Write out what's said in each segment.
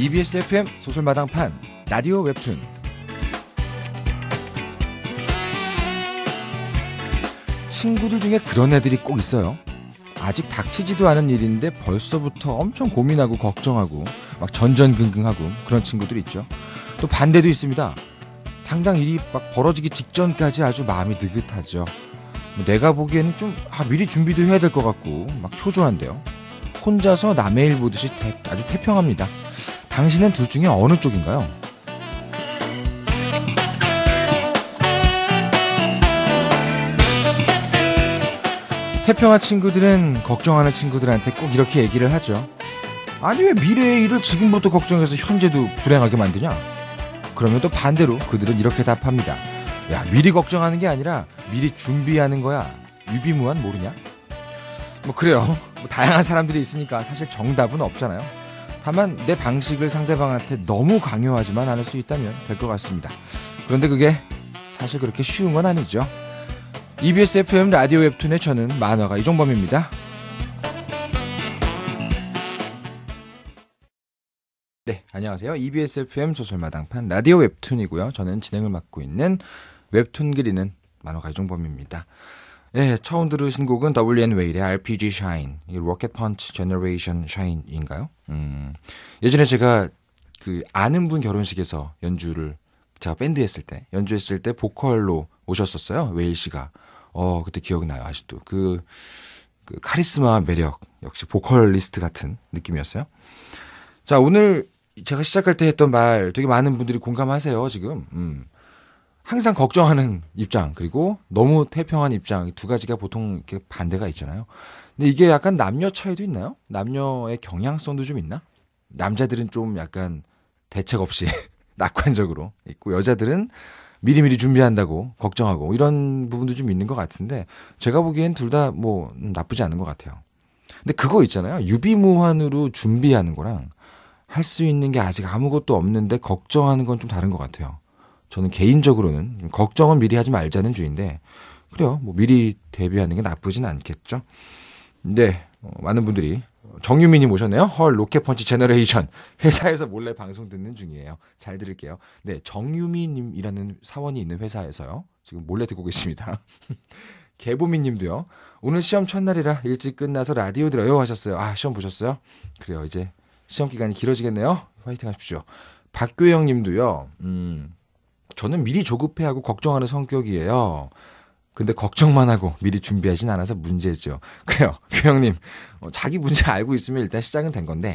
EBS FM 소설마당판 라디오 웹툰. 친구들 중에 그런 애들이 꼭 있어요. 아직 닥치지도 않은 일인데 벌써부터 엄청 고민하고 걱정하고 막 전전긍긍하고 그런 친구들 있죠. 또 반대도 있습니다. 당장 일이 막 벌어지기 직전까지 아주 마음이 느긋하죠. 내가 보기에는 좀 미리 준비도 해야 될 것 같고 막 초조한데요. 혼자서 남의 일 보듯이 아주 태평합니다. 당신은 둘 중에 어느 쪽인가요? 태평한 친구들은 걱정하는 친구들한테 꼭 이렇게 얘기를 하죠. 아니 왜 미래의 일을 지금부터 걱정해서 현재도 불행하게 만드냐? 그러면 또 반대로 그들은 이렇게 답합니다. 야, 미리 걱정하는 게 아니라 미리 준비하는 거야. 유비무환 모르냐? 그래요. 다양한 사람들이 있으니까 사실 정답은 없잖아요. 다만 내 방식을 상대방한테 너무 강요하지만 않을 수 있다면 될 것 같습니다. 그런데 그게 사실 그렇게 쉬운 건 아니죠. EBS FM 라디오 웹툰의 저는 만화가 이종범입니다. 네, 안녕하세요. EBS FM 소설마당판 라디오 웹툰이고요. 저는 진행을 맡고 있는 웹툰 그리는 만화가 이종범입니다. 네, 처음 들으신 곡은 W.N. 웨일의 RPG Shine, 로켓 펀치 제너레이션 샤인인가요? 예전에 제가 그 아는 분 결혼식에서 제가 밴드 했을 때, 연주했을 때 보컬로 오셨었어요. 웨일 씨가. 그때 기억나요. 아직도. 그 카리스마 매력, 역시 보컬리스트 같은 느낌이었어요. 자, 오늘 제가 시작할 때 했던 말 되게 많은 분들이 공감하세요, 지금. 항상 걱정하는 입장, 그리고 너무 태평한 입장, 이 두 가지가 보통 이렇게 반대가 있잖아요. 근데 이게 약간 남녀 차이도 있나요? 남녀의 경향성도 좀 있나? 남자들은 좀 약간 대책 없이 낙관적으로 있고, 여자들은 미리미리 준비한다고 걱정하고 이런 부분도 좀 있는 것 같은데, 제가 보기엔 둘 다 나쁘지 않은 것 같아요. 근데 그거 있잖아요. 유비무환으로 준비하는 거랑 할 수 있는 게 아직 아무것도 없는데 걱정하는 건 좀 다른 것 같아요. 저는 개인적으로는 걱정은 미리 하지 말자는 주의인데, 그래요. 미리 대비하는 게 나쁘진 않겠죠. 네, 많은 분들이 정유민님 오셨네요. 헐, 로켓펀치 제너레이션 회사에서 몰래 방송 듣는 중이에요. 잘 들을게요. 네, 정유민님이라는 사원이 있는 회사에서요. 지금 몰래 듣고 계십니다. 개보미님도요. 오늘 시험 첫날이라 일찍 끝나서 라디오 들어요 하셨어요. 아, 시험 보셨어요? 그래요. 이제 시험 기간이 길어지겠네요. 화이팅 하십시오. 박교영님도요. 저는 미리 조급해하고 걱정하는 성격이에요. 근데 걱정만 하고 미리 준비하진 않아서 문제죠. 그래요. 교영님, 자기 문제 알고 있으면 일단 시작은 된 건데,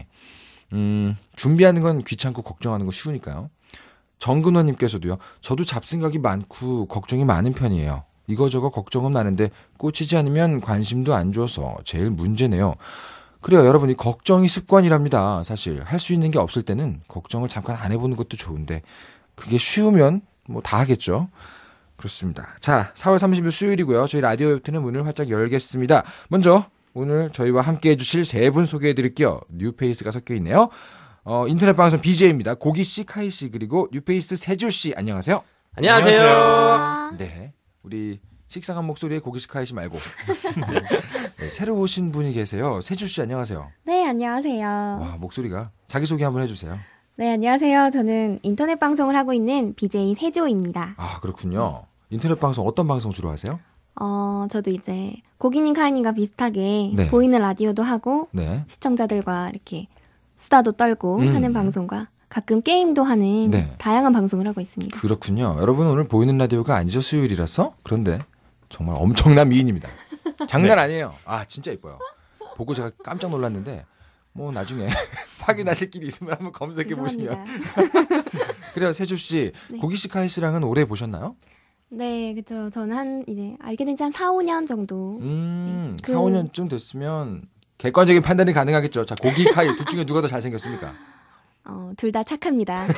준비하는 건 귀찮고 걱정하는 건 쉬우니까요. 정근원님께서도요. 저도 잡생각이 많고 걱정이 많은 편이에요. 이거저거 걱정은 많은데 꽂히지 않으면 관심도 안 줘서 제일 문제네요. 그래요. 여러분, 이 걱정이 습관이랍니다. 사실 할 수 있는 게 없을 때는 걱정을 잠깐 안 해보는 것도 좋은데, 그게 쉬우면 다 하겠죠. 그렇습니다. 자, 4월 30일 수요일이고요. 저희 라디오 웹툰의 문을 활짝 열겠습니다. 먼저 오늘 저희와 함께 해주실 세 분 소개해드릴게요. 뉴페이스가 섞여 있네요. 인터넷 방송 BJ입니다. 고기씨, 카이씨, 그리고 뉴페이스 세주씨, 안녕하세요. 안녕하세요. 네, 우리 식상한 목소리의 고기씨, 카이씨 말고 네, 새로 오신 분이 계세요. 세주씨, 안녕하세요. 네, 안녕하세요. 와, 목소리가 자기소개 한번 해주세요. 네, 안녕하세요. 저는 인터넷 방송을 하고 있는 BJ 세조입니다. 아, 그렇군요. 인터넷 방송 어떤 방송 주로 하세요? 저도 이제 고기님, 카이님과 비슷하게 네. 보이는 라디오도 하고 네. 시청자들과 이렇게 수다도 떨고 하는 방송과 가끔 게임도 하는 네. 다양한 방송을 하고 있습니다. 그렇군요. 여러분, 오늘 보이는 라디오가 아니죠. 수요일이라서. 그런데 정말 엄청난 미인입니다. 장난 아니에요. 아, 진짜 이뻐요. 보고 제가 깜짝 놀랐는데 나중에 확인하실 길이 있으면 한번 검색해 보시면. 그래요, 세주 씨. 네. 고기 씨, 카이 씨랑은 오래 보셨나요? 네, 그렇죠. 저는 이제 알게 된 지 한 4, 5년 정도. 네. 4, 5년쯤 됐으면 객관적인 판단이 가능하겠죠. 자, 고기, 카이 둘 중에 누가 더 잘생겼습니까? 둘 다 착합니다.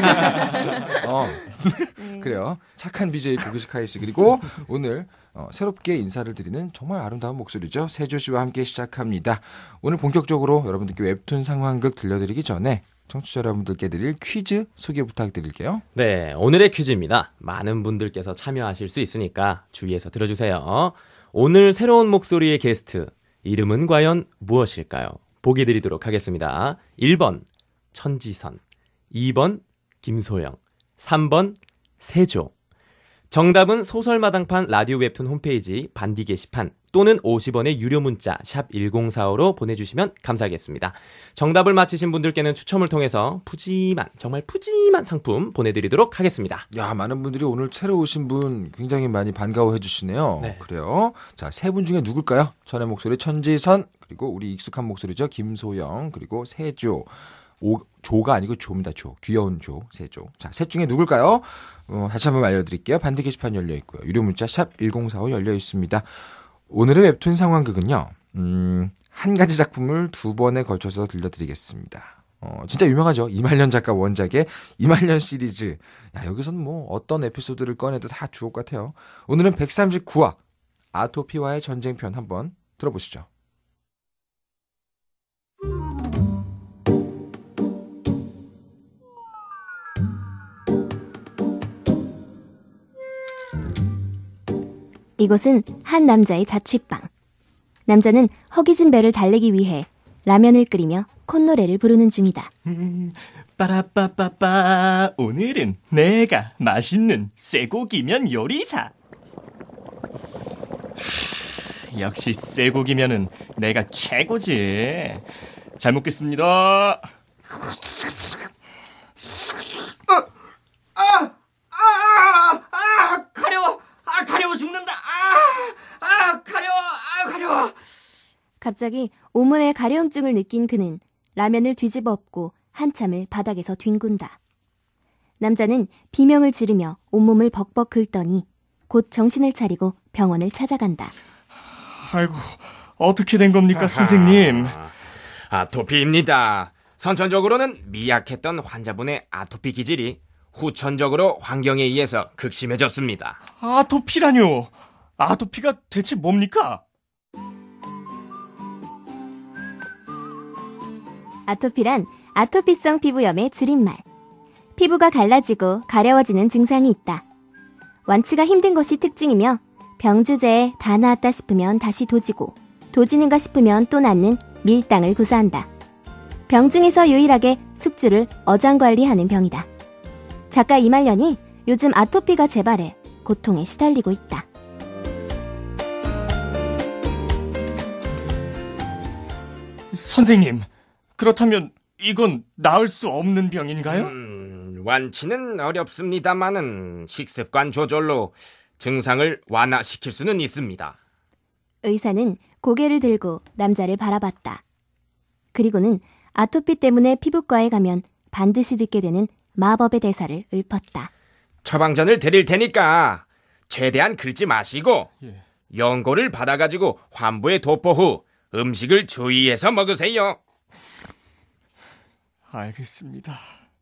네. 그래요. 착한 BJ 고기 씨, 카이 씨. 그리고 오늘 새롭게 인사를 드리는 정말 아름다운 목소리죠. 세주 씨와 함께 시작합니다. 오늘 본격적으로 여러분들께 웹툰 상황극 들려드리기 전에 청취자 여러분들께 드릴 퀴즈 소개 부탁드릴게요. 네, 오늘의 퀴즈입니다. 많은 분들께서 참여하실 수 있으니까 주의해서 들어주세요. 오늘 새로운 목소리의 게스트, 이름은 과연 무엇일까요? 보기 드리도록 하겠습니다. 1번 천지선, 2번 김소영, 3번 세조. 정답은 소설마당판 라디오 웹툰 홈페이지 반디 게시판 또는 50원의 유료 문자 샵 1045로 보내주시면 감사하겠습니다. 정답을 맞히신 분들께는 추첨을 통해서 푸짐한, 정말 푸짐한 상품 보내드리도록 하겠습니다. 야, 많은 분들이 오늘 새로 오신 분 굉장히 많이 반가워해 주시네요. 네. 그래요. 자, 세 분 중에 누굴까요? 전의 목소리 천지선, 그리고 우리 익숙한 목소리죠. 김소영, 그리고 세조. 조가 아니고 조입니다. 조. 귀여운 조, 세조. 자, 셋 중에 누굴까요? 다시 한번 알려드릴게요. 반디 게시판 열려 있고요. 유료 문자 샵 1045 열려 있습니다. 오늘의 웹툰 상황극은요. 한 가지 작품을 두 번에 걸쳐서 들려드리겠습니다. 진짜 유명하죠. 이말년 작가 원작의 이말년 시리즈. 야, 여기서는 뭐 어떤 에피소드를 꺼내도 다 주옥 같아요. 오늘은 139화 아토피와의 전쟁편 한번 들어보시죠. 이곳은 한 남자의 자취방. 남자는 허기진 배를 달래기 위해 라면을 끓이며 콧노래를 부르는 중이다. 빠라빠빠빠 오늘은 내가 맛있는 쇠고기면 요리사. 역시 쇠고기면은 내가 최고지. 잘 먹겠습니다. 가려워. 가려워 죽는다. 가려워. 갑자기 온몸에 가려움증을 느낀 그는 라면을 뒤집어 엎고 한참을 바닥에서 뒹군다. 남자는 비명을 지르며 온몸을 벅벅 긁더니 곧 정신을 차리고 병원을 찾아간다. 아이고, 어떻게 된 겁니까, 선생님? 아토피입니다. 선천적으로는 미약했던 환자분의 아토피 기질이 후천적으로 환경에 의해서 극심해졌습니다. 아토피라뇨? 아토피가 대체 뭡니까? 아토피란 아토피성 피부염의 줄임말. 피부가 갈라지고 가려워지는 증상이 있다. 완치가 힘든 것이 특징이며 병 주제에 다 나았다 싶으면 다시 도지고 도지는가 싶으면 또 낫는 밀당을 구사한다. 병 중에서 유일하게 숙주를 어장관리하는 병이다. 작가 이말년이 요즘 아토피가 재발해 고통에 시달리고 있다. 선생님, 그렇다면 이건 나을 수 없는 병인가요? 완치는 어렵습니다마는 식습관 조절로 증상을 완화시킬 수는 있습니다. 의사는 고개를 들고 남자를 바라봤다. 그리고는 아토피 때문에 피부과에 가면 반드시 듣게 되는 마법의 대사를 읊었다. 처방전을 드릴 테니까 최대한 긁지 마시고 예. 연고를 받아가지고 환부에 도포 후 음식을 주의해서 먹으세요. 알겠습니다.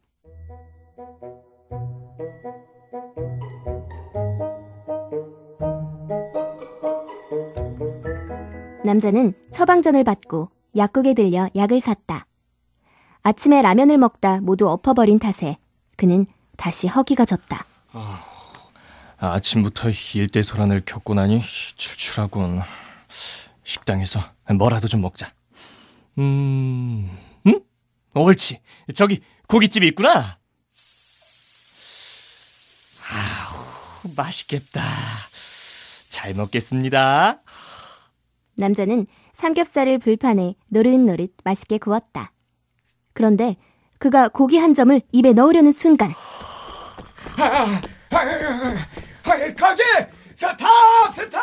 남자는 처방전을 받고 약국에 들려 약을 샀다. 아침에 라면을 먹다 모두 엎어버린 탓에 그는 다시 허기가 졌다. 아침부터 일대소란을 겪고 나니 출출하군. 식당에서 뭐라도 좀 먹자. 응? 옳지. 저기 고깃집이 있구나. 아우, 맛있겠다. 잘 먹겠습니다. 남자는 삼겹살을 불판에 노릇노릇 맛있게 구웠다. 그런데 그가 고기 한 점을 입에 넣으려는 순간 거기! 스탑!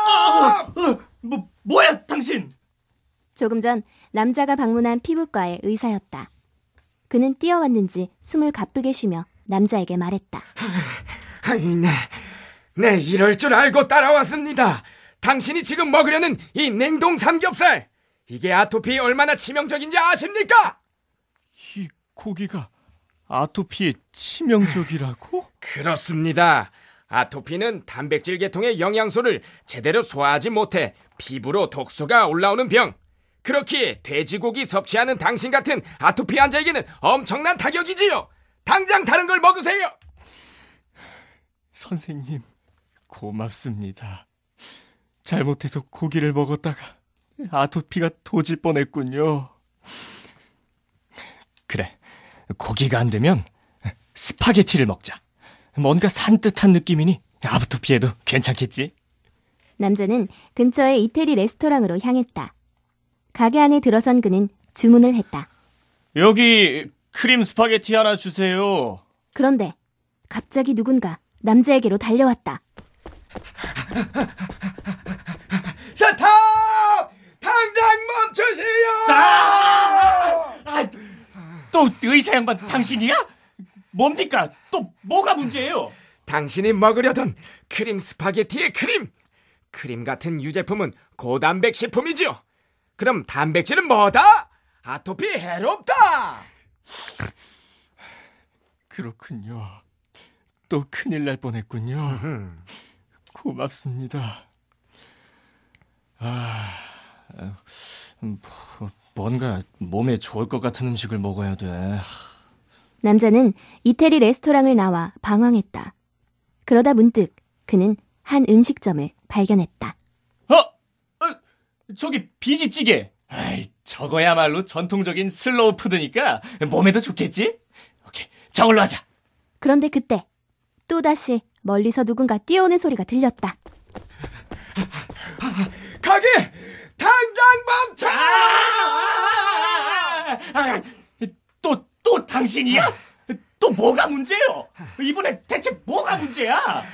뭐야 당신? 조금 전 남자가 방문한 피부과의 의사였다. 그는 뛰어왔는지 숨을 가쁘게 쉬며 남자에게 말했다. 네, 이럴 줄 알고 따라왔습니다. 당신이 지금 먹으려는 이 냉동 삼겹살, 이게 아토피에 얼마나 치명적인지 아십니까? 이 고기가 아토피에 치명적이라고? 그렇습니다. 아토피는 단백질 계통의 영양소를 제대로 소화하지 못해 피부로 독소가 올라오는 병. 그렇기에 돼지고기 섭취하는 당신 같은 아토피 환자에게는 엄청난 타격이지요. 당장 다른 걸 먹으세요. 선생님, 고맙습니다. 잘못해서 고기를 먹었다가 아토피가 도질 뻔했군요. 그래, 고기가 안 되면 스파게티를 먹자. 뭔가 산뜻한 느낌이니 아토피에도 괜찮겠지? 남자는 근처의 이태리 레스토랑으로 향했다. 가게 안에 들어선 그는 주문을 했다. 여기 크림 스파게티 하나 주세요. 그런데 갑자기 누군가 남자에게로 달려왔다. 스탑! 당장 멈추세요! 또 의사 양반 당신이야? 뭡니까? 또 뭐가 문제예요? 당신이 먹으려던 크림 스파게티의 크림! 크림 같은 유제품은 고단백 식품이죠. 그럼 단백질은 뭐다? 아토피 해롭다! 그렇군요. 또 큰일 날 뻔했군요. 고맙습니다. 뭔가 몸에 좋을 것 같은 음식을 먹어야 돼. 남자는 이태리 레스토랑을 나와 방황했다. 그러다 문득 그는 한 음식점을 발견했다. 저기 비지찌개. 저거야말로 전통적인 슬로우 푸드니까 몸에도 좋겠지? 오케이, 저걸로 하자. 그런데 그때 또다시 멀리서 누군가 뛰어오는 소리가 들렸다. 가게! 당장 멈춰! 또 당신이야? 또 뭐가 문제요? 이번에 대체 뭐가 문제야?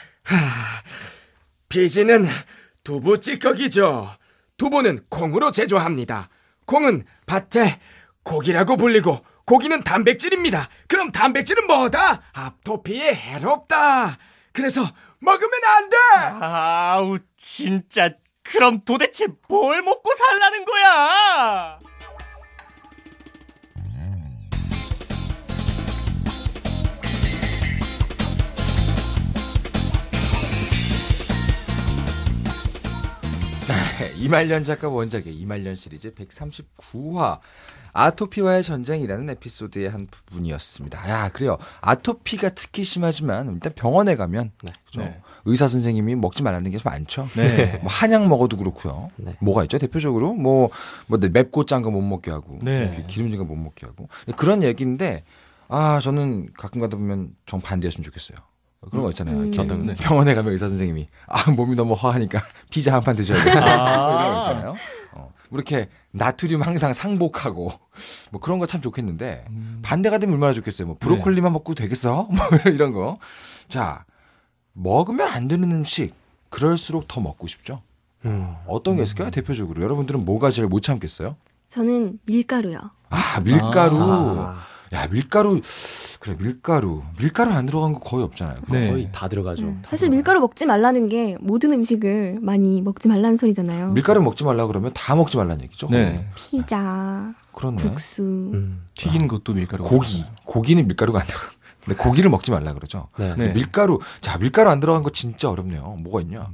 비지는 두부 찌꺼기죠. 두부는 콩으로 제조합니다. 콩은 밭에 고기라고 불리고 고기는 단백질입니다. 그럼 단백질은 뭐다? 아토피에 해롭다. 그래서 먹으면 안 돼! 아우 진짜 그럼 도대체 뭘 먹고 살라는 거야? 이말년 작가 원작의 이말년 시리즈 139화 아토피와의 전쟁이라는 에피소드의 한 부분이었습니다. 야, 그래요. 아토피가 특히 심하지만 일단 병원에 가면 그죠? 네. 의사 선생님이 먹지 말라는 게 많죠. 네. 뭐 한약 먹어도 그렇고요. 네. 뭐가 있죠? 대표적으로 뭐 맵고 짠 거 못 먹게 하고 네. 기름진 거 못 먹게 하고 그런 얘기인데 저는 가끔 가다 보면 정 반대였으면 좋겠어요. 그런 거 있잖아요. 이렇게 어떤 거? 병원에 가면 의사 선생님이 몸이 너무 허하니까 피자 한 판 드셔야겠어요. 이런 거 있잖아요. 뭐 이렇게 나트륨 항상 상복하고 뭐 그런 거 참 좋겠는데 반대가 되면 얼마나 좋겠어요. 뭐 브로콜리만 먹고 되겠어? 뭐 이런 거. 자, 먹으면 안 되는 음식 그럴수록 더 먹고 싶죠. 어떤 게 있을까요? 대표적으로 여러분들은 뭐가 제일 못 참겠어요? 저는 밀가루요. 밀가루. 야, 밀가루. 그래, 밀가루 안 들어간 거 거의 없잖아요. 네. 거의 다 들어가죠. 사실 밀가루 먹지 말라는 게 모든 음식을 많이 먹지 말라는 소리잖아요. 밀가루 먹지 말라 그러면 다 먹지 말라는 얘기죠. 네. 피자, 그렇네. 국수. 튀긴 것도 밀가루가 고기는 밀가루가 안 들어가. 근데 고기를 먹지 말라 그러죠. 네. 네. 밀가루 안 들어간 거 진짜 어렵네요. 뭐가 있냐?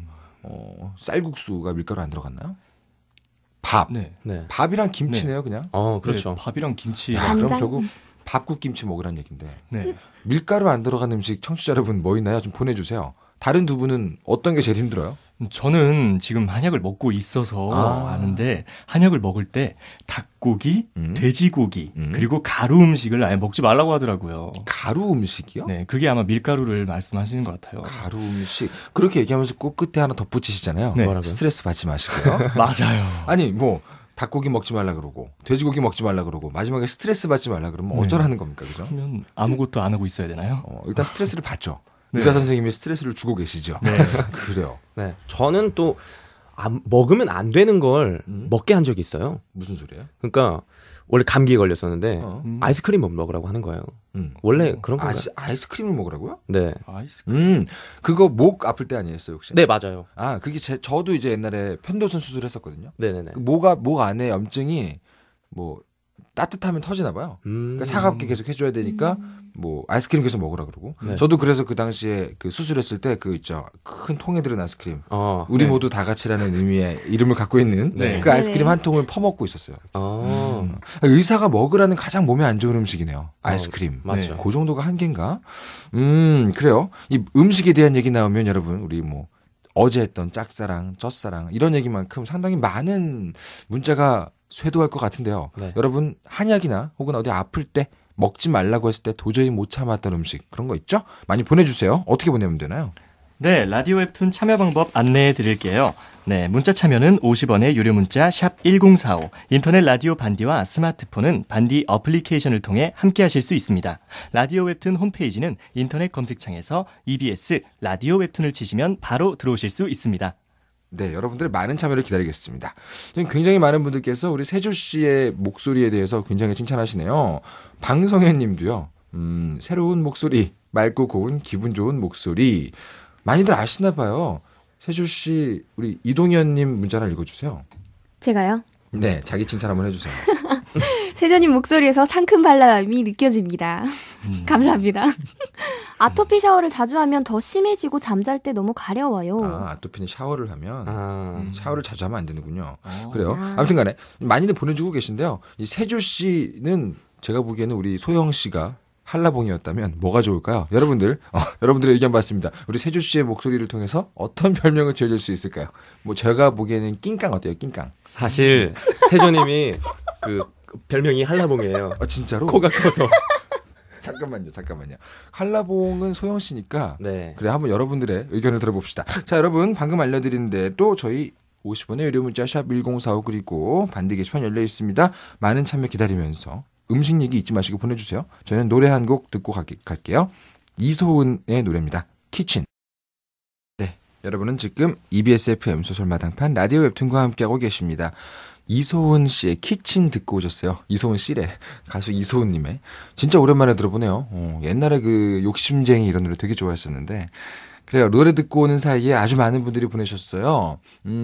쌀국수가 밀가루 안 들어갔나요? 밥. 네. 네. 밥이랑 김치네요, 그냥. 그렇죠. 네, 밥이랑 김치. 야, 그럼 간장. 결국 밥국 김치 먹으란 얘긴데. 네. 밀가루 안 들어간 음식 청취자 여러분 뭐 있나요? 좀 보내주세요. 다른 두 분은 어떤 게 제일 힘들어요? 저는 지금 한약을 먹고 있어서 아는데 한약을 먹을 때 닭고기, 돼지고기 그리고 가루 음식을 아예 먹지 말라고 하더라고요. 가루 음식이요? 네, 그게 아마 밀가루를 말씀하시는 것 같아요. 가루 음식. 그렇게 얘기하면서 꼭 끝에 하나 덧붙이시잖아요. 네. 뭐라고요? 스트레스 받지 마시고요. 맞아요. 아니 뭐 닭고기 먹지 말라 그러고 돼지고기 먹지 말라 그러고 마지막에 스트레스 받지 말라 그러면 어쩌라는 겁니까, 그죠? 그러면 아무것도 안 하고 있어야 되나요? 일단 스트레스를 받죠. 네. 의사 선생님이 스트레스를 주고 계시죠. 네. 그래요. 네. 저는 또 먹으면 안 되는 걸 먹게 한 적이 있어요. 무슨 소리예요? 그러니까 원래 감기에 걸렸었는데 아이스크림 먹으라고 하는 거예요. 음. 원래 그런 건가요? 아이스크림을 먹으라고요? 네. 아이스크림. 그거 목 아플 때 아니었어요, 혹시? 네, 맞아요. 그게 저도 이제 옛날에 편도선 수술했었거든요. 네네네. 목 안에 염증이 뭐 따뜻하면 터지나 봐요. 그러니까 차갑게 계속 해줘야 되니까 뭐 아이스크림 계속 먹으라 그러고. 네. 저도 그래서 그 당시에 그 수술했을 때 그 있죠, 큰 통에 들은 아이스크림. 우리 네. 모두 다 같이라는 의미의 이름을 갖고 있는 네. 그 아이스크림 네네. 한 통을 퍼먹고 있었어요. 의사가 먹으라는 가장 몸에 안 좋은 음식이네요. 아이스크림. 맞죠. 그 정도가 한계인가? 그래요. 이 음식에 대한 얘기 나오면 여러분 우리 뭐 어제 했던 짝사랑, 첫사랑 이런 얘기만큼 상당히 많은 문자가 쇄도할 것 같은데요. 네. 여러분 한약이나 혹은 어디 아플 때 먹지 말라고 했을 때 도저히 못 참았던 음식 그런 거 있죠? 많이 보내주세요. 어떻게 보내면 되나요? 네, 라디오 웹툰 참여 방법 안내해 드릴게요. 네, 문자 참여는 50원의 유료 문자 샵 1045, 인터넷 라디오 반디와 스마트폰은 반디 어플리케이션을 통해 함께 하실 수 있습니다. 라디오 웹툰 홈페이지는 인터넷 검색창에서 EBS 라디오 웹툰을 치시면 바로 들어오실 수 있습니다. 네, 여러분들의 많은 참여를 기다리겠습니다. 지금 굉장히 많은 분들께서 우리 세조 씨의 목소리에 대해서 굉장히 칭찬하시네요. 방성현 님도요. 새로운 목소리, 맑고 고운 기분 좋은 목소리. 많이들 아시나 봐요. 세조 씨, 우리 이동현 님 문자 하나 읽어주세요. 제가요? 네, 자기 칭찬 한번 해주세요. 세조님 목소리에서 상큼 발랄함이 느껴집니다. 감사합니다. 아토피 샤워를 자주 하면 더 심해지고 잠잘 때 너무 가려워요. 아토피는 샤워를 하면 아. 샤워를 자주 하면 안 되는군요. 그래요. 아무튼 간에 많이들 보내주고 계신데요. 이 세조 씨는 제가 보기에는 우리 소영 씨가 한라봉이었다면 뭐가 좋을까요? 여러분들의 의견 받습니다. 우리 세조 씨의 목소리를 통해서 어떤 별명을 지어줄 수 있을까요? 뭐 제가 보기에는 낑깡 어때요? 낑깡. 사실 세조님이 그 별명이 한라봉이에요. 아 진짜로? 코가 커서. 잠깐만요. 한라봉은 소영 씨니까. 네. 그래 한번 여러분들의 의견을 들어봅시다. 자 여러분 방금 알려드린 대로 저희 50원의 유료 문자 샵 1045 그리고 반디 게시판 열려 있습니다. 많은 참여 기다리면서 음식 얘기 잊지 마시고 보내주세요. 저는 노래 한 곡 듣고 갈게요. 이소은의 노래입니다. 키친. 네, 여러분은 지금 EBS FM 소설마당판 라디오 웹툰과 함께하고 계십니다. 이소은 씨의 키친 듣고 오셨어요. 이소은 씨래. 가수 이소은님의. 진짜 오랜만에 들어보네요. 옛날에 그 욕심쟁이 이런 노래 되게 좋아했었는데. 그래요. 노래 듣고 오는 사이에 아주 많은 분들이 보내셨어요.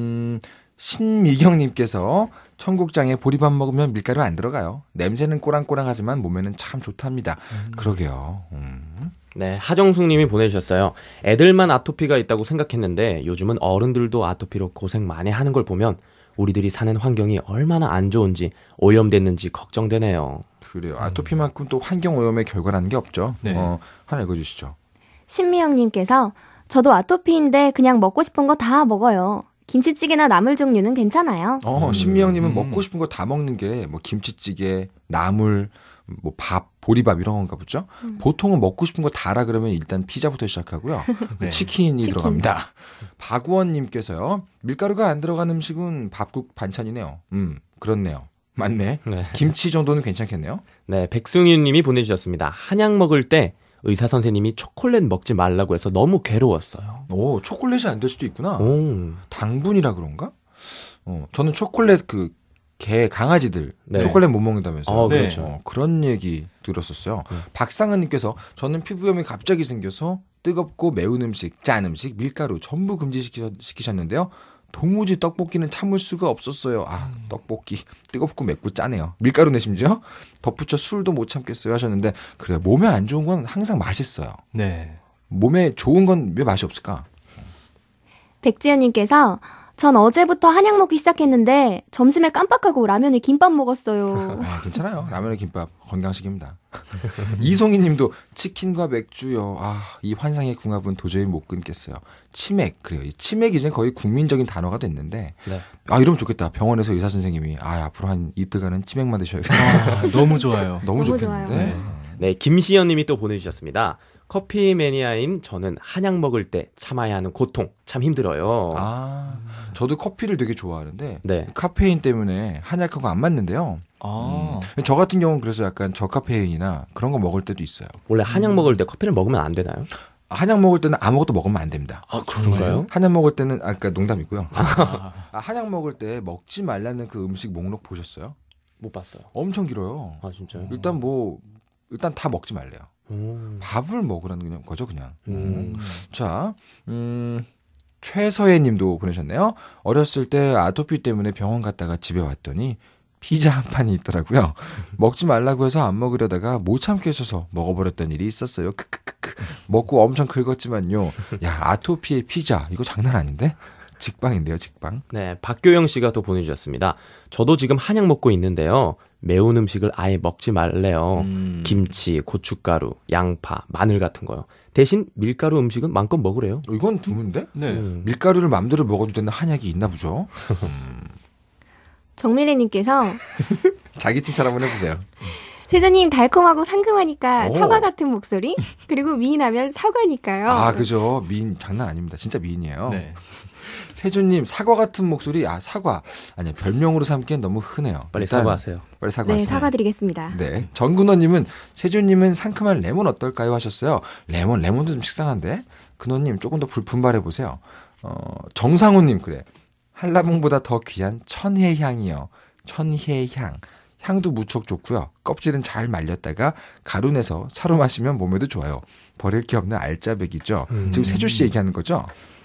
신미경님께서 청국장에 보리밥 먹으면 밀가루 안 들어가요. 냄새는 꼬랑꼬랑하지만 몸에는 참 좋답니다. 그러게요. 네, 하정숙님이 보내주셨어요. 애들만 아토피가 있다고 생각했는데 요즘은 어른들도 아토피로 고생 많이 하는 걸 보면 우리들이 사는 환경이 얼마나 안 좋은지 오염됐는지 걱정되네요. 그래요. 아토피만큼 또 환경 오염의 결과라는 게 없죠. 네. 하나 읽어주시죠. 신미영님께서 저도 아토피인데 그냥 먹고 싶은 거 다 먹어요. 김치찌개나 나물 종류는 괜찮아요. 신미영님은 먹고 싶은 거 다 먹는 게 뭐 김치찌개, 나물, 뭐 밥, 보리밥 이런 건가 보죠. 보통은 먹고 싶은 거 다라 그러면 일단 피자부터 시작하고요. 네. 치킨이 들어갑니다. 박우원님께서요. 밀가루가 안 들어간 음식은 밥국 반찬이네요. 그렇네요. 맞네. 네. 김치 정도는 괜찮겠네요. 네, 백승윤님이 보내주셨습니다. 한약 먹을 때 의사 선생님이 초콜릿 먹지 말라고 해서 너무 괴로웠어요. 오, 초콜릿이 안 될 수도 있구나. 오. 당분이라 그런가? 저는 초콜릿 개 강아지들 네. 초콜릿 못 먹는다면서요. 그렇죠. 그런 얘기 들었었어요. 박상은님께서 저는 피부염이 갑자기 생겨서 뜨겁고 매운 음식, 짠 음식, 밀가루 전부 금지시키셨는데요. 도무지 떡볶이는 참을 수가 없었어요. 떡볶이 뜨겁고 맵고 짜네요. 밀가루네 심지어 덧붙여 술도 못 참겠어요 하셨는데 그래 몸에 안 좋은 건 항상 맛있어요. 네. 몸에 좋은 건 왜 맛이 없을까? 백지연님께서 전 어제부터 한약 먹기 시작했는데 점심에 깜빡하고 라면에 김밥 먹었어요. 괜찮아요. 라면에 김밥 건강식입니다. 이송희 님도 치킨과 맥주요. 이 환상의 궁합은 도저히 못 끊겠어요. 치맥. 그래요. 이 치맥이 이제 거의 국민적인 단어가 됐는데 네. 이러면 좋겠다. 병원에서 의사 선생님이 앞으로 한 이틀간은 치맥만 드셔야겠다. 너무 좋아요. 너무 너무 좋겠는데. 좋아요. 네, 김시연님이 또 보내주셨습니다. 커피 매니아인 저는 한약 먹을 때 참아야 하는 고통 참 힘들어요. 저도 커피를 되게 좋아하는데 네. 카페인 때문에 한약하고 안 맞는데요. 저 같은 경우는 그래서 약간 저카페인이나 그런 거 먹을 때도 있어요. 원래 한약 먹을 때 커피를 먹으면 안 되나요? 한약 먹을 때는 아무것도 먹으면 안 됩니다. 그런가요? 한약 먹을 때는 그러니까 농담이고요. 한약 먹을 때 먹지 말라는 그 음식 목록 보셨어요? 못 봤어요. 엄청 길어요. 진짜요? 일단 다 먹지 말래요. 밥을 먹으라는 거죠, 그냥. 자, 최서혜 님도 보내셨네요. 어렸을 때 아토피 때문에 병원 갔다가 집에 왔더니 피자 한 판이 있더라고요. 먹지 말라고 해서 안 먹으려다가 못 참겠어서 먹어버렸던 일이 있었어요. 먹고 엄청 긁었지만요. 야, 아토피에 피자. 이거 장난 아닌데? 직방인데요, 직방. 네, 박교영 씨가 또 보내주셨습니다. 저도 지금 한약 먹고 있는데요. 매운 음식을 아예 먹지 말래요. 김치, 고춧가루, 양파, 마늘 같은 거요. 대신 밀가루 음식은 마음껏 먹으래요. 이건 드문데? 네. 밀가루를 맘대로 먹어도 되는 한약이 있나 보죠. 정미래님께서 자기 칭찬 한번 해보세요. 세조님 달콤하고 상큼하니까 오. 사과 같은 목소리. 그리고 미인하면 사과니까요. 아, 그죠. 미인 장난 아닙니다. 진짜 미인이에요. 네. 세조님 사과 같은 목소리. 아, 사과. 아니요, 별명으로 삼기엔 너무 흔해요. 빨리 일단 사과하세요. 빨리 네, 사과하세요. 사과드리겠습니다. 네. 정근호님은 세조님은 상큼한 레몬 어떨까요 하셨어요. 레몬도 좀 식상한데. 근호님 조금 더 분발해 보세요. 정상호님 그래. 한라봉보다 더 귀한 천혜향이요. 천혜향. 향도 무척 좋고요. 껍질은 잘 말렸다가 가루 내서 차로 마시면 몸에도 좋아요. 버릴 게 없는 알짜배기죠. 지금 세조 씨 얘기하는 거죠?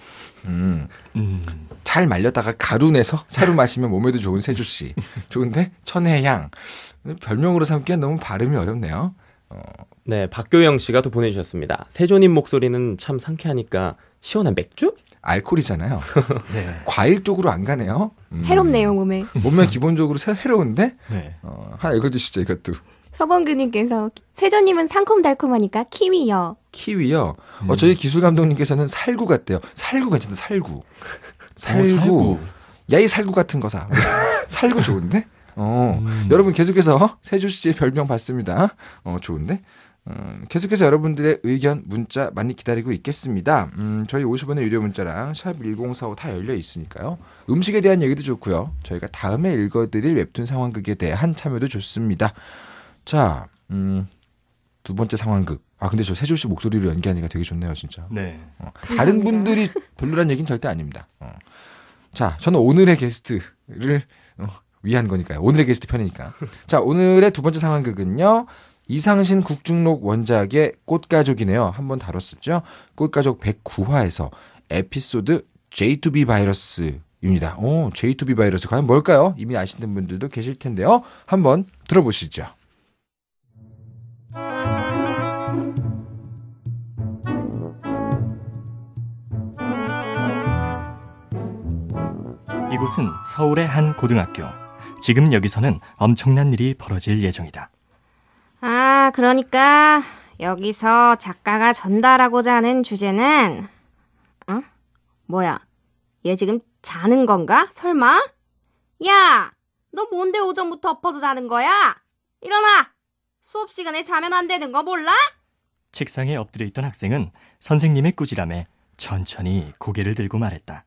잘 말렸다가 가루 내서 차로 마시면 몸에도 좋은 세조 씨. 좋은데 천혜향. 별명으로 삼기엔 너무 발음이 어렵네요. 네, 박교영 씨가 또 보내주셨습니다. 세조님 목소리는 참 상쾌하니까 시원한 맥주? 알코올이잖아요. 네. 과일 쪽으로 안 가네요. 해롭네요, 몸에. 몸매 기본적으로 해로운데 네. 하나 읽어주시죠 이것도. 서범근님께서 세조님은 상콤달콤하니까 키위요. 키위요. 저희 기술 감독님께서는 살구 같대요. 살구 괜찮다. 살구. 살구. 야, 이 살구 같은 거사. 살구 좋은데? 여러분 계속해서 세조 씨의 별명 받습니다. 좋은데? 계속해서 여러분들의 의견 문자 많이 기다리고 있겠습니다. 저희 50원의 유료 문자랑 샵 1045 다 열려 있으니까요. 음식에 대한 얘기도 좋고요. 저희가 다음에 읽어드릴 웹툰 상황극에 대한 참여도 좋습니다. 자, 두 번째 상황극. 아, 근데 저 세조 씨 목소리로 연기하니까 되게 좋네요, 진짜. 네. 다른 분들이 별로란 얘기는 절대 아닙니다. 자, 저는 오늘의 게스트를 위한 거니까요. 오늘의 게스트 편이니까. 자, 오늘의 두 번째 상황극은요. 이상신 국중록 원작의 꽃가족이네요. 한번 다뤘었죠. 꽃가족 109화에서 에피소드 J2B 바이러스입니다. J2B 바이러스 과연 뭘까요? 이미 아시는 분들도 계실 텐데요. 한번 들어보시죠. 이곳은 서울의 한 고등학교. 지금 여기서는 엄청난 일이 벌어질 예정이다. 아, 그러니까 여기서 작가가 전달하고자 하는 주제는 뭐야? 얘 지금 자는 건가? 설마? 야! 너 뭔데 오전부터 엎어져 자는 거야? 일어나! 수업 시간에 자면 안 되는 거 몰라? 책상에 엎드려 있던 학생은 선생님의 꾸지람에 천천히 고개를 들고 말했다.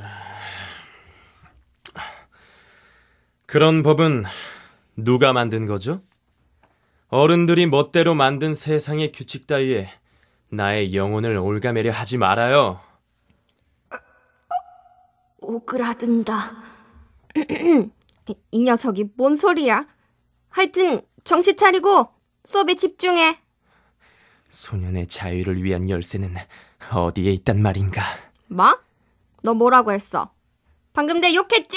그런 법은 누가 만든 거죠? 어른들이 멋대로 만든 세상의 규칙 따위에 나의 영혼을 올가매려 하지 말아요. 오그라든다. 이 녀석이 뭔 소리야? 하여튼 정신 차리고 수업에 집중해. 소년의 자유를 위한 열쇠는 어디에 있단 말인가? 뭐? 너 뭐라고 했어? 방금 내 욕했지?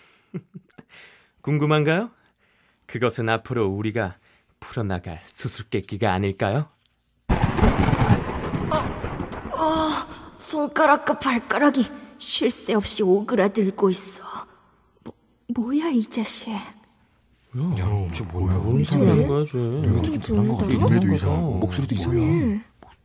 궁금한가요? 그것은 앞으로 우리가 풀어나갈 수수께끼가 아닐까요? 손가락과 발가락이 쉴 새 없이 오그라들고 있어. 뭐야 이 자식? 저 뭐야? 뭔 소리 하는 거야, 쟤? 눈매도 좀 변한 것 같아. 눈매도 이상하고 목소리도 이상해.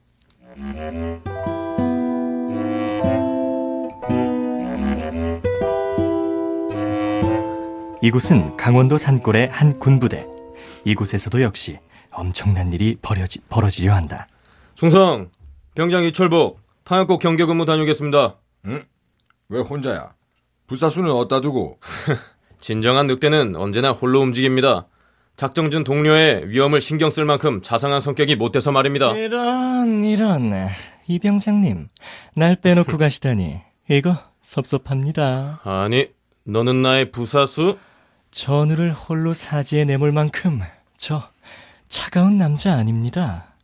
이곳은 강원도 산골의 한 군부대. 이곳에서도 역시 엄청난 일이 벌어지려 한다. 충성! 병장 이철복, 탄약고 경계 근무 다녀오겠습니다. 응? 왜 혼자야? 불사수는 어디다 두고? 진정한 늑대는 언제나 홀로 움직입니다. 작정 중 동료의 위험을 신경 쓸 만큼 자상한 성격이 못 돼서 말입니다. 이런 이 병장님, 날 빼놓고 가시다니 이거 섭섭합니다. 아니, 너는 나의 부사수? 전우를 홀로 사지에 내몰 만큼 저 차가운 남자 아닙니다.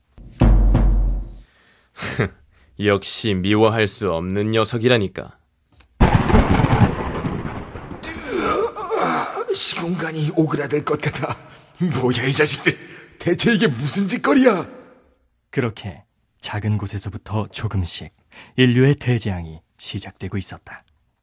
역시 미워할 수 없는 녀석이라니까. 시공간이 오그라들 것 같아. 뭐야 이 자식들. 대체 이게 무슨 짓거리야. 그렇게 작은 곳에서부터 조금씩 인류의 대재앙이 시작되고 있었다.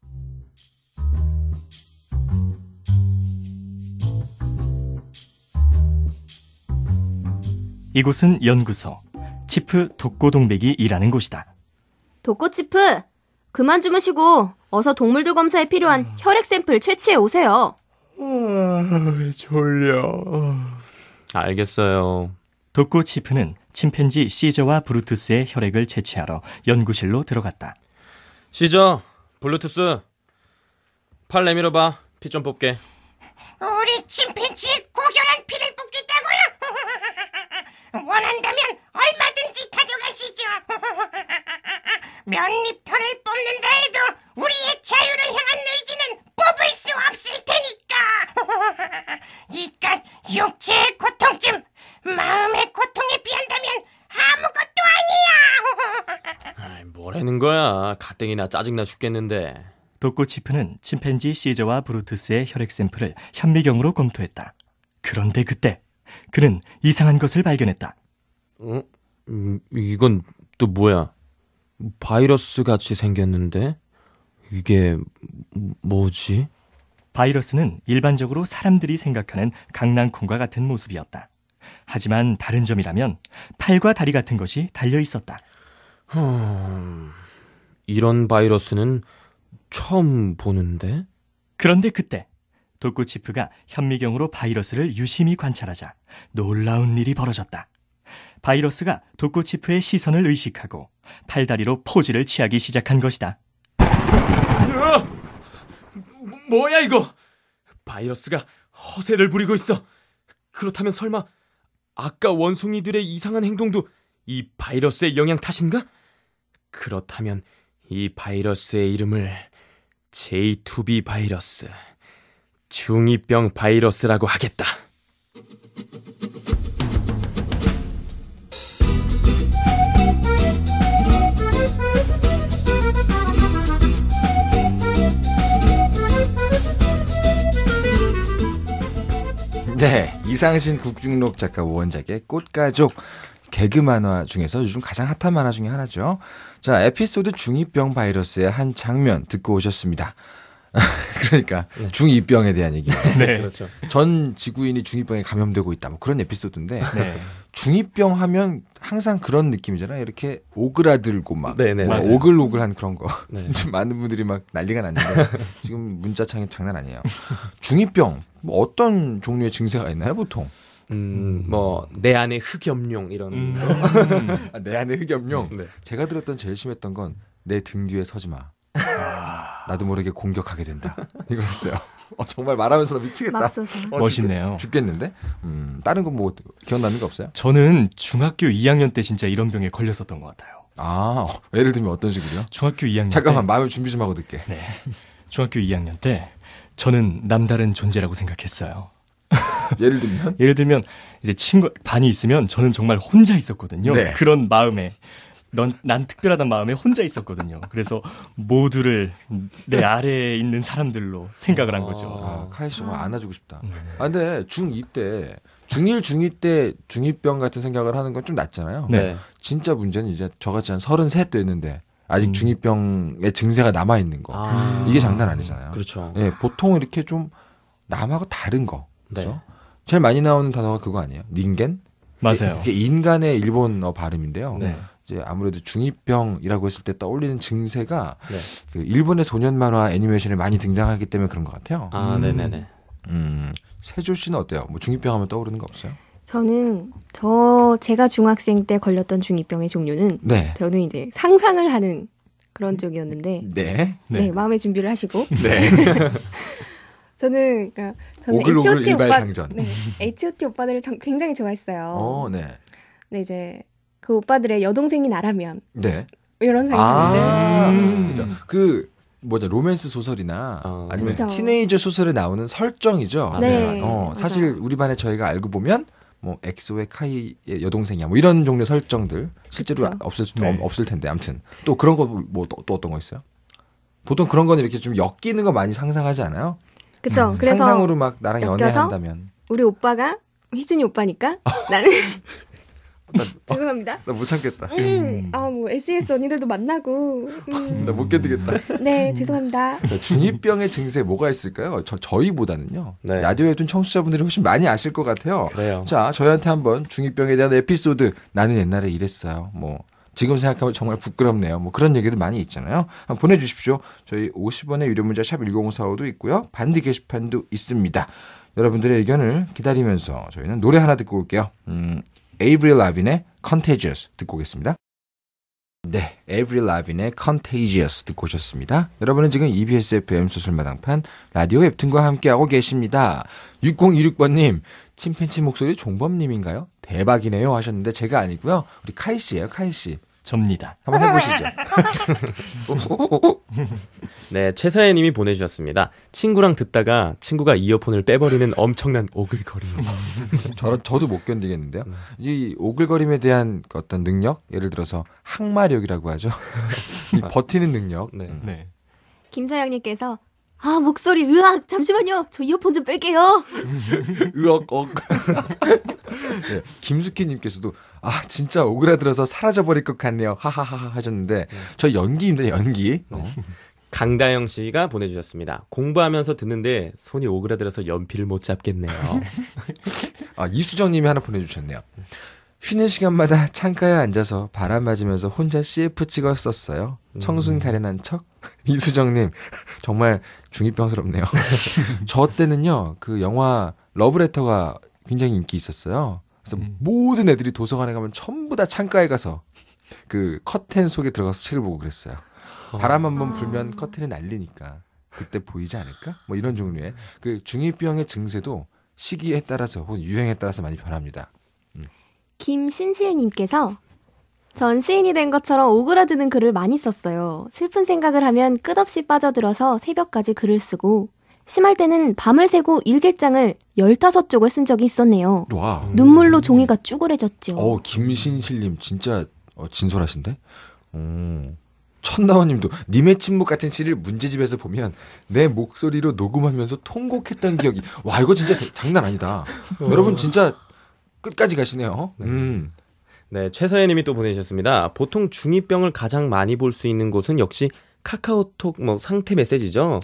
이곳은 연구소, 치프 독고동백이 일하는 곳이다. 독고치프, 그만 주무시고 어서 동물들 검사에 필요한 혈액 샘플 채취해 오세요. 졸려. 알겠어요. 도코 치프는 침팬지 시저와 브루투스의 혈액을 채취하러 연구실로 들어갔다. 시저, 블루투스. 팔 내밀어봐. 피 좀 뽑게. 우리 침팬지 고결한 피를 뽑겠다고요? 원한다면 얼마든지 가져가시죠. 몇 립터를 뽑는다 해도 우리의 자유를 향한 의지는 뽑을 수 없을 테니까. 이깟 육체의 고통쯤 마음의 고통에 비한다면 아무것도 아니야. 아이, 뭐라는 거야. 가뜩이나 짜증나 죽겠는데. 도코 치프는 침팬지 시저와 브루투스의 혈액 샘플을 현미경으로 검토했다. 그런데 그때 그는 이상한 것을 발견했다. 이건 또 뭐야? 바이러스 같이 생겼는데? 이게 뭐지? 바이러스는 일반적으로 사람들이 생각하는 강낭콩과 같은 모습이었다. 하지만 다른 점이라면 팔과 다리 같은 것이 달려 있었다. 이런 바이러스는 처음 보는데? 그런데 그때 도코치프가 현미경으로 바이러스를 유심히 관찰하자 놀라운 일이 벌어졌다. 바이러스가 도코치프의 시선을 의식하고 팔다리로 포즈를 취하기 시작한 것이다. 뭐야 이거? 바이러스가 허세를 부리고 있어. 그렇다면 설마 아까 원숭이들의 이상한 행동도 이 바이러스의 영향 탓인가? 그렇다면 이 바이러스의 이름을 J2B 바이러스, 중2병 바이러스라고 하겠다. 네, 이상신 국중록 작가 원작의 꽃가족 개그 만화 중에서 요즘 가장 핫한 만화 중에 하나죠. 자, 에피소드 중2병 바이러스의 한 장면 듣고 오셨습니다. 그러니까 중2병에 대한 얘기예요. 네. 그렇죠. 전 지구인이 중2병에 감염되고 있다. 뭐 그런 에피소드인데 네. 중2병 하면 항상 그런 느낌이잖아요. 이렇게 오그라들고 막 네네. 막 맞아요. 오글오글한 그런 거. 네. 좀 많은 분들이 막 난리가 났는데 지금 문자창이 장난 아니에요. 중2병 뭐 어떤 종류의 증세가 있나요, 보통? 뭐 내 안에 흑염룡 이런 아, 내 안에 흑염룡. 네. 제가 들었던 제일 심했던 건 내 등 뒤에 서지 마. 나도 모르게 공격하게 된다. 이거였어요. 정말 말하면서 미치겠다. 맙소사. 멋있네요. 죽겠는데? 다른 건 뭐 기억나는 거 없어요? 저는 중학교 2학년 때 진짜 이런 병에 걸렸었던 것 같아요. 아, 예를 들면 어떤 식으로요? 중학교 2학년 잠깐만 때, 마음의 준비 좀 하고 듣게. 네. 중학교 2학년 때 저는 남다른 존재라고 생각했어요. 예를 들면 예를 들면 이제 친구 반이 있으면 저는 정말 혼자 있었거든요. 네. 그런 마음에 난 특별하다는 마음에 혼자 있었거든요. 그래서 모두를 내 아래에 있는 사람들로 생각을 한 거죠. 아, 카이 씨 정말 안아주고 싶다. 아, 근데 중2 때 중1, 중2 때 중2병 같은 생각을 하는 건 좀 낫잖아요. 네. 진짜 문제는 이제 저같이 한 33 됐는데 아직 중2병의 증세가 남아있는 거. 이게 장난 아니잖아요. 그렇죠. 예, 보통 이렇게 좀 남하고 다른 거. 그렇죠? 네. 제일 많이 나오는 단어가 그거 아니에요? 닌겐? 맞아요. 이게 인간의 일본어 발음인데요. 네. 이제 아무래도 중2병이라고 했을 때 떠올리는 증세가 네. 그 일본의 소년 만화 애니메이션에 많이 등장하기 때문에 그런 것 같아요. 네네네. 세조 씨는 어때요? 뭐 중2병 하면 떠오르는 거 없어요? 저는 제가 중학생 때 걸렸던 중2병의 종류는 네. 저는 이제 상상을 하는 그런 쪽이었는데 네. 네, 마음의 준비를 하시고 네. 저는 오글오글 H.O.T 오빠 일발상전. 네, H.O.T 오빠들을 굉장히 좋아했어요. 네. 근데 이제 그 오빠들의 여동생이 나라면 네. 이런 생각인데 그죠. 그 뭐죠? 로맨스 소설이나 아니면 그쵸. 티네이저 소설에 나오는 설정이죠. 네. 사실 맞아요. 우리 반에 저희가 알고 보면 뭐 엑소의 카이의 여동생이야. 뭐 이런 종류의 설정들 실제로 그쵸. 없을 수도 네. 없을 텐데 아무튼 또 그런 거 뭐 또 어떤 거 있어요? 보통 그런 거는 이렇게 좀 엮이는 거 많이 상상하지 않아요? 그쵸. 그래서 상상으로 막 나랑 엮여서 연애한다면 우리 오빠가 희준이 오빠니까 나는 죄송합니다. 나 못 참겠다. 뭐 SES 언니들도 만나고 나 못 견디겠다. 네 죄송합니다. 자, 중2병의 증세 뭐가 있을까요? 저희보다는요. 네. 라디오에 둔 청취자분들이 훨씬 많이 아실 것 같아요. 그래요. 자, 저희한테 한번 중2병에 대한 에피소드 나는 옛날에 이랬어요. 뭐 지금 생각하면 정말 부끄럽네요. 뭐 그런 얘기도 많이 있잖아요. 한번 보내주십시오. 저희 50원의 유료 문자 샵 1045도 있고요. 반디 게시판도 있습니다. 여러분들의 의견을 기다리면서 저희는 노래 하나 듣고 올게요. 에이브릴 라빈의 Contagious 듣고 오겠습니다. 네, 에이브릴 라빈의 Contagious 듣고 오셨습니다. 여러분은 지금 EBS FM 소설마당판 라디오 웹툰과 함께하고 계십니다. 6026번님, 침팬치 목소리 종범님인가요? 대박이네요 하셨는데 제가 아니고요. 우리 카이 씨예요, 카이 씨. 접니다. 한번 해보시죠. 네, 최서연님이 보내주셨습니다. 친구랑 듣다가 친구가 이어폰을 빼버리는 엄청난 오글거림. 저도 못 견디겠는데요. 이 오글거림에 대한 어떤 능력, 예를 들어서 항마력이라고 하죠. 이 버티는 능력. 네. 네. 김서영님께서 아 목소리 으악 잠시만요 저 이어폰 좀 뺄게요. 으억억. 네, 김숙희님께서도 아 진짜 오그라들어서 사라져버릴 것 같네요. 하하하 하셨는데 저 연기입니다 연기. 강다영 씨가 보내주셨습니다. 공부하면서 듣는데 손이 오그라들어서 연필을 못 잡겠네요. 아 이수정님이 하나 보내주셨네요. 쉬는 시간마다 창가에 앉아서 바람 맞으면서 혼자 CF 찍었었어요. 청순 가련한 척. 이수정님 정말 중2병스럽네요. 저 때는요 그 영화 러브레터가 굉장히 인기 있었어요. 그래서 모든 애들이 도서관에 가면 전부 다 창가에 가서 그 커튼 속에 들어가서 책을 보고 그랬어요. 바람 한번 불면 커튼이 날리니까 그때 보이지 않을까? 뭐 이런 종류의 그 중2병의 증세도 시기에 따라서 혹은 유행에 따라서 많이 변합니다. 김신실님께서 전 시인이 된 것처럼 오그라드는 글을 많이 썼어요. 슬픈 생각을 하면 끝없이 빠져들어서 새벽까지 글을 쓰고 심할 때는 밤을 새고 일기장을 15쪽을 쓴 적이 있었네요. 와. 눈물로 종이가 쭈그레졌죠. 김신실님 진짜 진솔하신데? 천나원님도 님의 침묵 같은 시를 문제집에서 보면 내 목소리로 녹음하면서 통곡했던 기억이 와 이거 진짜 장난 아니다. 여러분 진짜 끝까지 가시네요. 네, 최서연님이 또 보내주셨습니다. 보통 중2병을 가장 많이 볼 수 있는 곳은 역시 카카오톡 뭐 상태 메시지죠.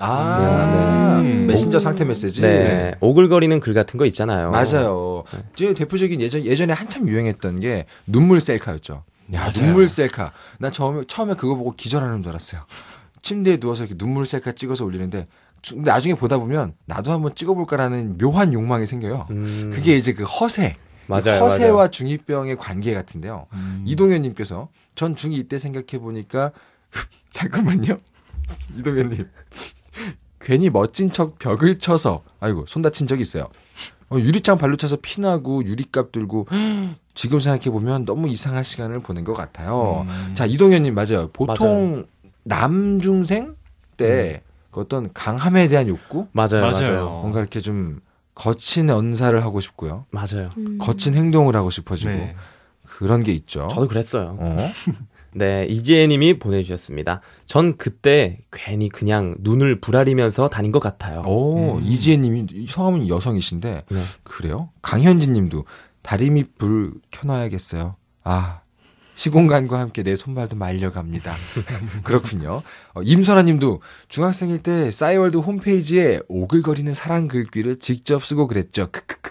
메신저 상태 메시지. 네, 오글거리는 글 같은 거 있잖아요. 맞아요. 제 대표적인 예전에 한참 유행했던 게 눈물 셀카였죠. 야, 맞아요. 눈물 셀카. 나 처음에 그거 보고 기절하는 줄 알았어요. 침대에 누워서 이렇게 눈물 셀카 찍어서 올리는데 나중에 보다 보면 나도 한번 찍어볼까라는 묘한 욕망이 생겨요. 그게 이제 그 허세. 맞아요, 허세와 맞아요. 중2병의 관계 같은데요. 이동현님께서 전 중2 때 생각해보니까 잠깐만요. 이동현님. 괜히 멋진 척 벽을 쳐서 아이고 손 다친 적이 있어요. 유리창 발로 차서 피나고 유리값 들고 지금 생각해보면 너무 이상한 시간을 보낸 것 같아요. 자 이동현님 맞아요. 보통 남중생 때 그 어떤 강함에 대한 욕구 맞아요. 뭔가 이렇게 좀 거친 언사를 하고 싶고요. 맞아요. 거친 행동을 하고 싶어지고 네. 그런 게 있죠. 저도 그랬어요. 어? 네, 이지혜님이 보내주셨습니다. 전 그때 괜히 그냥 눈을 부라리면서 다닌 것 같아요. 오, 이지혜님이 성함은 여성이신데 네. 그래요? 강현진님도 다리밑 불 켜놔야겠어요. 아 시공간과 함께 내 손발도 말려갑니다. 그렇군요. 임선아님도 중학생일 때 싸이월드 홈페이지에 오글거리는 사랑 글귀를 직접 쓰고 그랬죠.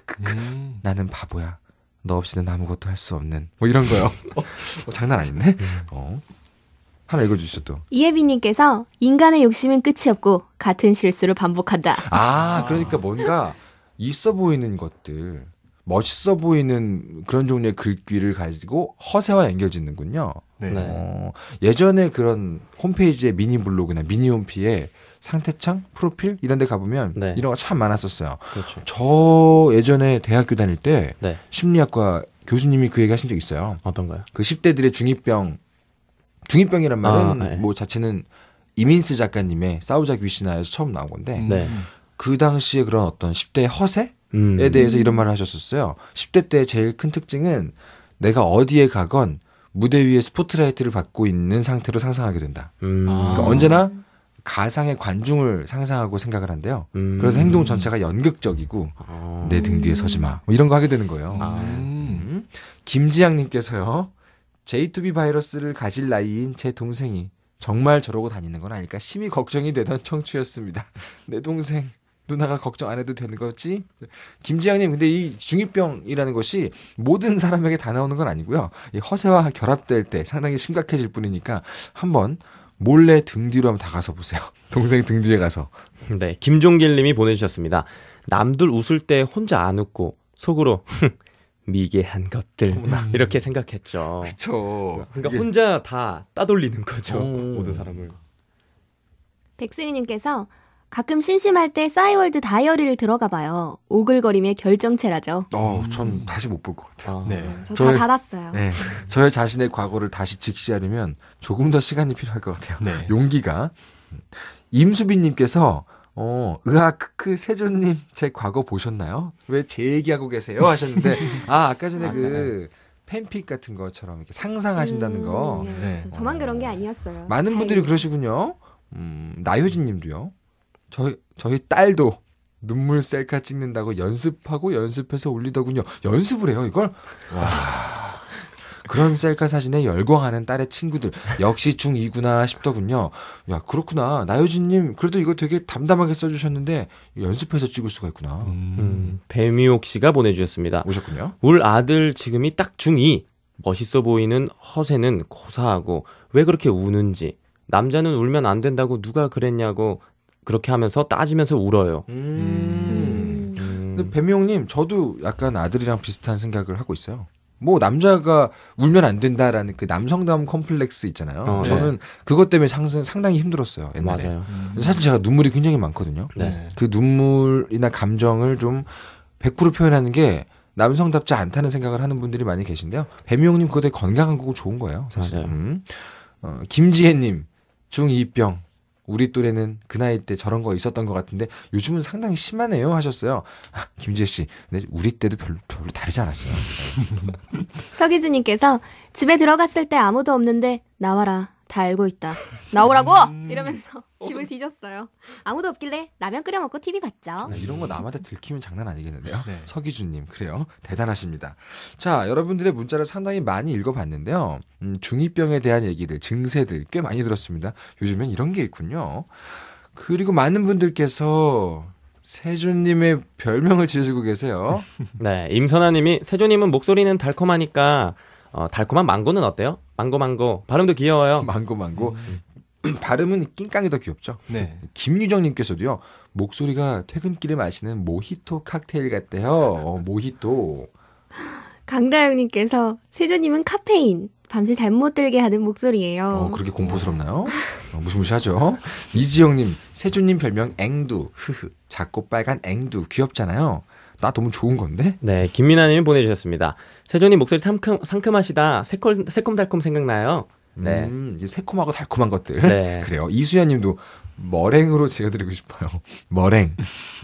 나는 바보야. 너 없이는 아무것도 할 수 없는 뭐 이런 거요. 장난 아닌데? 하나 읽어주시죠 또. 이혜빈님께서 인간의 욕심은 끝이 없고 같은 실수를 반복한다. 그러니까 뭔가 있어 보이는 것들, 멋있어 보이는 그런 종류의 글귀를 가지고 허세와 연결짓는군요. 네. 예전에 그런 홈페이지의 미니 블로그나 미니 홈피에 상태창, 프로필 이런 데 가보면 네. 이런 거 참 많았었어요. 그렇죠. 저 예전에 대학교 다닐 때 네. 심리학과 교수님이 그 얘기 하신 적 있어요. 어떤가요? 그 10대들의 중2병이란 말은 네. 뭐 자체는 이민스 작가님의 싸우자 귀신아에서 처음 나온 건데 네. 그 당시에 그런 어떤 10대의 허세에 음. 대해서 이런 말을 하셨었어요. 10대 때 제일 큰 특징은 내가 어디에 가건 무대 위에 스포트라이트를 받고 있는 상태로 상상하게 된다. 그러니까 언제나 가상의 관중을 상상하고 생각을 한대요. 그래서 행동 전체가 연극적이고 내 등 뒤에 서지 마. 뭐 이런 거 하게 되는 거예요. 김지양님께서요. J2B 바이러스를 가질 나이인 제 동생이 정말 저러고 다니는 건 아닐까 심히 걱정이 되던 청취였습니다. 내 동생 누나가 걱정 안 해도 되는 거지? 김지양님, 근데 이 중2병이라는 것이 모든 사람에게 다 나오는 건 아니고요. 이 허세와 결합될 때 상당히 심각해질 뿐이니까 한번 몰래 등 뒤로 한번 다가서 보세요. 동생 등 뒤에 가서. 네, 김종길 님이 보내주셨습니다. 남들 웃을 때 혼자 안 웃고 속으로 미개한 것들 이렇게 생각했죠. 그쵸. 그러니까 혼자 다 따돌리는 거죠. 오. 모든 사람을. 백승희님께서 가끔 심심할 때 싸이월드 다이어리를 들어가 봐요. 오글거림의 결정체라죠. 전 다시 못 볼 것 같아요. 아, 네. 저 저의- 다 닫았어요. 네. 저의 자신의 과거를 다시 직시하려면 조금 더 시간이 필요할 것 같아요. 네. 용기가. 임수빈님께서 크크 세조님 제 과거 보셨나요? 왜 제 얘기하고 계세요? 하셨는데 아까 전에 그 팬픽 같은 것처럼 이렇게 상상하신다는 거 네. 네. 저만 그런 게 아니었어요. 많은 분들이 다행히. 그러시군요. 나효진님도요. 저희 딸도 눈물 셀카 찍는다고 연습하고 연습해서 올리더군요. 연습을 해요 이걸? 와. 그런 셀카 사진에 열광하는 딸의 친구들 역시 중2구나 싶더군요. 야 그렇구나. 나효진님 그래도 이거 되게 담담하게 써주셨는데 연습해서 찍을 수가 있구나. 배미옥 씨가 보내주셨습니다. 오셨군요. 울 아들 지금이 딱 중2. 멋있어 보이는 허세는 고사하고 왜 그렇게 우는지. 남자는 울면 안 된다고 누가 그랬냐고 그렇게 하면서 따지면서 울어요. 근데 배미용님 저도 약간 아들이랑 비슷한 생각을 하고 있어요. 뭐 남자가 울면 안 된다라는 그 남성다움 컴플렉스 있잖아요. 저는 그것 때문에 상당히 힘들었어요. 옛날에. 맞아요. 사실 제가 눈물이 굉장히 많거든요. 네. 그 눈물이나 감정을 좀 100% 표현하는 게 남성답지 않다는 생각을 하는 분들이 많이 계신데요. 배미용님 그거 되게 건강한 거고 좋은 거예요. 사실. 맞아요. 김지혜님 중2병. 우리 또래는 그 나이 때 저런 거 있었던 것 같은데 요즘은 상당히 심하네요 하셨어요. 김지혜 씨, 근데 우리 때도 별로 다르지 않았어요. 서기주님께서 집에 들어갔을 때 아무도 없는데 나와라. 다 알고 있다. 나오라고! 이러면서 집을 뒤졌어요. 아무도 없길래 라면 끓여 먹고 TV 봤죠. 이런 거 남한테 들키면 장난 아니겠는데요. 네. 서기주님 그래요. 대단하십니다. 자, 여러분들의 문자를 상당히 많이 읽어봤는데요. 중2병에 대한 얘기들, 증세들 꽤 많이 들었습니다. 요즘엔 이런 게 있군요. 그리고 많은 분들께서 세조님의 별명을 지어주고 계세요. 네, 임선아님이 세조님은 목소리는 달콤하니까 달콤한 망고는 어때요? 망고 발음도 귀여워요. 망고. 발음은 낑깡이 더 귀엽죠. 네. 김유정님께서도요. 목소리가 퇴근길에 마시는 모히토 칵테일 같대요. 모히토. 강다영님께서 세조님은 카페인. 밤새 잠 못 들게 하는 목소리예요. 그렇게 공포스럽나요? 무시무시하죠. 이지영님, 세조님 별명 앵두. 작고 빨간 앵두. 귀엽잖아요. 나 너무 좋은 건데? 네, 김민아님이 보내주셨습니다. 세조님 목소리 상큼하시다. 새콤달콤 생각나요. 네. 이게 새콤하고 달콤한 것들. 네. 그래요. 이수연님도 머랭으로 지어드리고 싶어요. 머랭.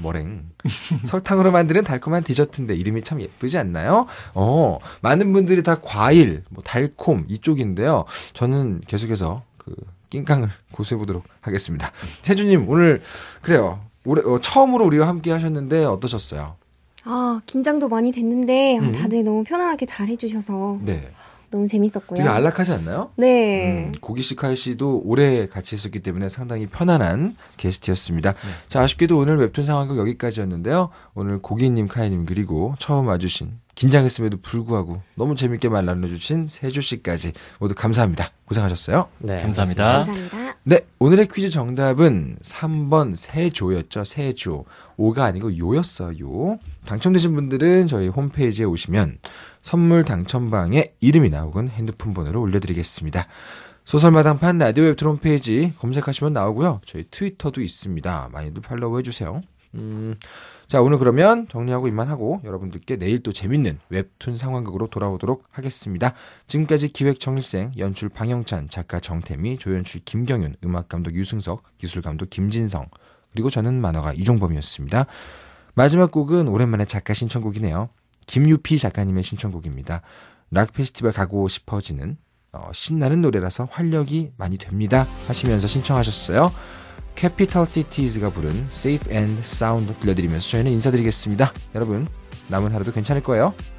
설탕으로 만드는 달콤한 디저트인데 이름이 참 예쁘지 않나요? 많은 분들이 다 과일, 달콤 이쪽인데요. 저는 계속해서 그 낑깡을 고수해보도록 하겠습니다. 세주님 오늘 그래요. 올해 처음으로 우리와 함께 하셨는데 어떠셨어요? 긴장도 많이 됐는데 다들 너무 편안하게 잘 해주셔서 네. 너무 재밌었고요. 되게 안락하지 않나요? 네. 고기씨 카이씨도 오래 같이 했었기 때문에 상당히 편안한 게스트였습니다. 자, 아쉽게도 오늘 웹툰 상황극 여기까지였는데요. 오늘 고기님, 카이님 그리고 처음 와주신 긴장했음에도 불구하고 너무 재밌게 말 나눠주신 세조씨까지 모두 감사합니다. 고생하셨어요. 네, 감사합니다. 감사합니다. 네, 오늘의 퀴즈 정답은 3번 세조였죠. 세조. 오가 아니고 요였어요. 당첨되신 분들은 저희 홈페이지에 오시면 선물 당첨방에 이름이나 혹은 핸드폰 번호를 올려드리겠습니다. 소설마당판 라디오 웹툰 홈페이지 검색하시면 나오고요. 저희 트위터도 있습니다. 많이들 팔로우 해주세요. 자, 오늘 그러면 정리하고 이만하고 여러분들께 내일 또 재밌는 웹툰 상황극으로 돌아오도록 하겠습니다. 지금까지 기획정일생, 연출 방영찬, 작가 정태미, 조연출 김경윤, 음악감독 유승석, 기술감독 김진성, 그리고 저는 만화가 이종범이었습니다. 마지막 곡은 오랜만에 작가 신청곡이네요. 김유피 작가님의 신청곡입니다. 락 페스티벌 가고 싶어지는 신나는 노래라서 활력이 많이 됩니다 하시면서 신청하셨어요. 캐피털 시티즈가 부른 Safe and Sound 들려드리면서 저희는 인사드리겠습니다. 여러분 남은 하루도 괜찮을 거예요.